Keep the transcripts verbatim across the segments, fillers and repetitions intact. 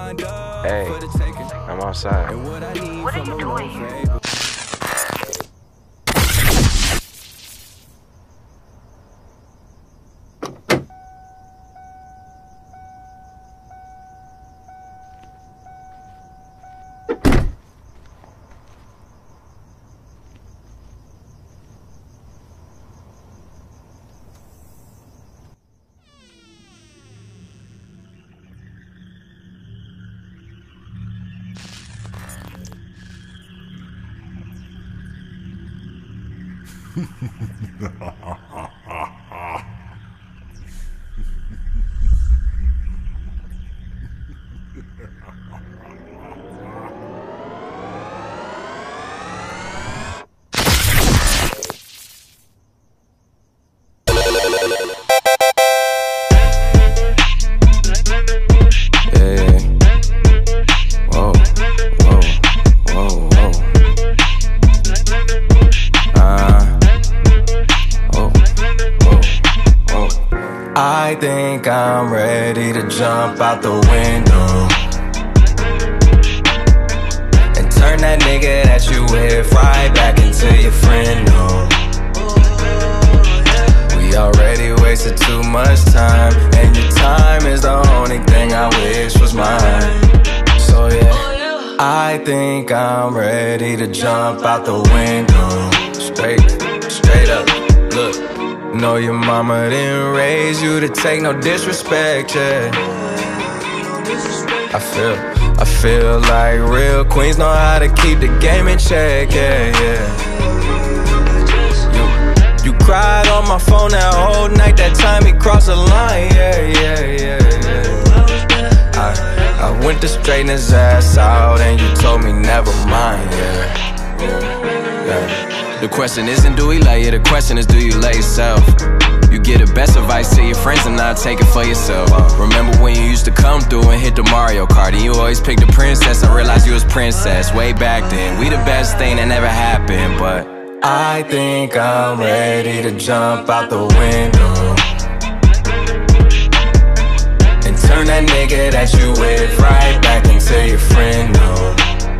Hey, I'm outside. What are you doing here? I think I'm ready to jump out the window and turn that nigga that you with right back into your friend, no. We already wasted too much time, and your time is the only thing I wish was mine. So yeah, I think I'm ready to jump out the window. Straight, straight up, look. Know your mama didn't raise you to take no disrespect, yeah. I feel, I feel like real queens know how to keep the game in check, yeah, yeah. You, you cried on my phone that whole night, that time he crossed the line, yeah, yeah, yeah, yeah. I, I went to straighten his ass out and you told me never mind, yeah, yeah. The question isn't do he love you, the question is do you love yourself? You get the best advice to your friends and not take it for yourself. Remember when you used to come through and hit the Mario Kart and you always picked the princess and realized you was princess way back then. We the best thing that never happened, but I think I'm ready to jump out the window and turn that nigga that you with right back into your friend, no.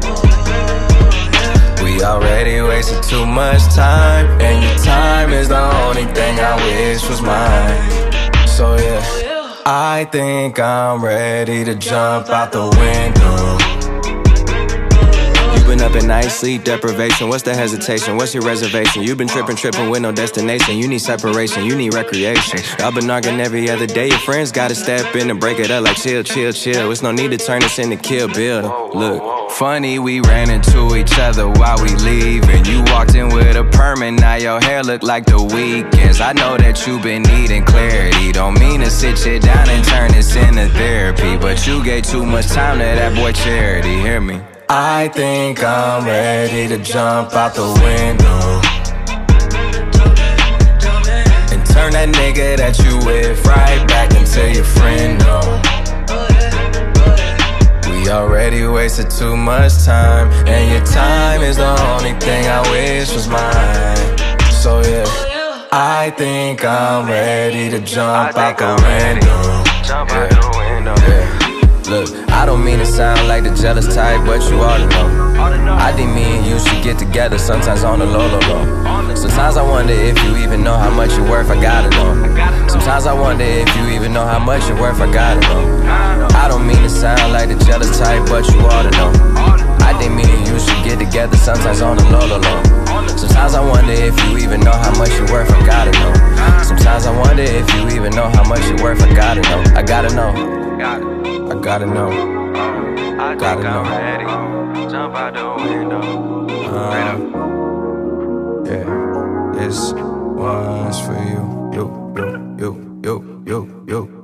We already wasted too much time, and your time is the only thing I wish was mine. So yeah, I think I'm ready to jump out the window. You've been up at night, sleep deprivation. What's the hesitation? What's your reservation? You've been tripping, tripping with no destination. You need separation, you need recreation. Y'all been arguing every other day. Your friends gotta step in and break it up like chill, chill, chill. There's no need to turn this into Kill Bill. Look, funny, we ran into each other while we leaving. You walked in with a perm and now your hair look like the weekends. I know that you've been needing clarity. Don't mean to sit you down and turn this into therapy, but you gave too much time to that boy Charity, hear me? I think I'm ready to jump out the window and turn that nigga that you with right back into your friend, no. We already wasted too much time, and your time is the only thing I wish was mine. So yeah, I think I'm ready to jump out the window. Yeah. Yeah. Look, I don't mean to sound like the jealous type, but you ought to know. I think me and you should get together, sometimes on the low, low, low. Sometimes I wonder if you even know how much you're worth, I gotta know. Sometimes I wonder if you even know how much you're worth, I gotta know. I don't mean to sound like the jealous type, but you ought to know. I think me and you should get together, sometimes on the low, low, low. Sometimes I wonder if you even know how much you're worth, I gotta know. Sometimes I wonder if you even know how much you're worth, I gotta know. I gotta know. I gotta know. I Gotta think I'm know. ready. Jump out the window. Um, yeah, this one's for you. Yo, yo, yo, yo, yo, yo.